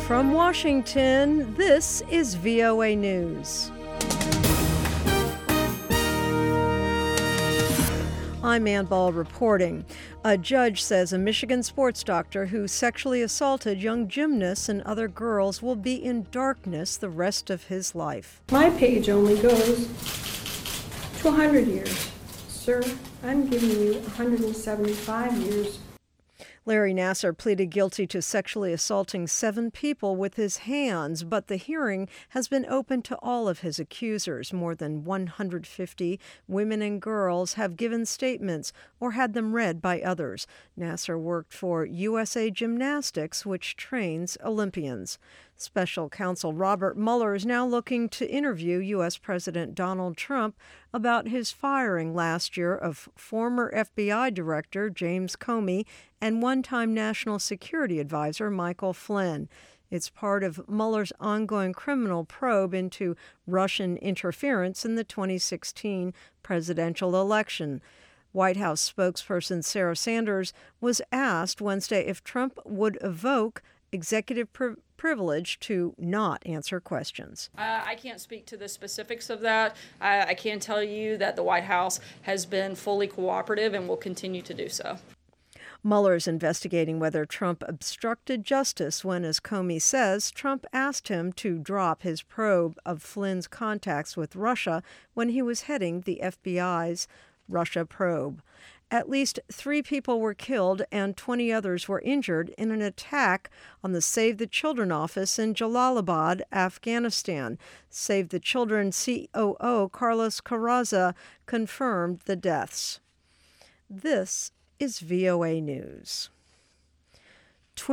From Washington, this is VOA News. I'm Ann Ball reporting. A judge says a Michigan sports doctor who sexually assaulted young gymnasts and other girls will be in darkness the rest of his life. My page only goes to 100 years. Sir, I'm giving you 175 years. Larry Nassar pleaded guilty to sexually assaulting 7 people with his hands, but the hearing has been open to all of his accusers. More than 150 women and girls have given statements or had them read by others. Nassar worked for USA Gymnastics, which trains Olympians. Special counsel Robert Mueller is now looking to interview U.S. President Donald Trump about his firing last year of former FBI Director James Comey and one-time National Security Advisor Michael Flynn. It's part of Mueller's ongoing criminal probe into Russian interference in the 2016 presidential election. White House spokesperson Sarah Sanders was asked Wednesday if Trump would evoke executive privilege to not answer questions. I can't speak to the specifics of that. I can tell you that the White House has been fully cooperative and will continue to do so. Mueller is investigating whether Trump obstructed justice when, as Comey says, Trump asked him to drop his probe of Flynn's contacts with Russia when he was heading the FBI's Russia probe. At least 3 people were killed and 20 others were injured in an attack on the Save the Children office in Jalalabad, Afghanistan. Save the Children COO Carlos Carraza confirmed the deaths. This is VOA News.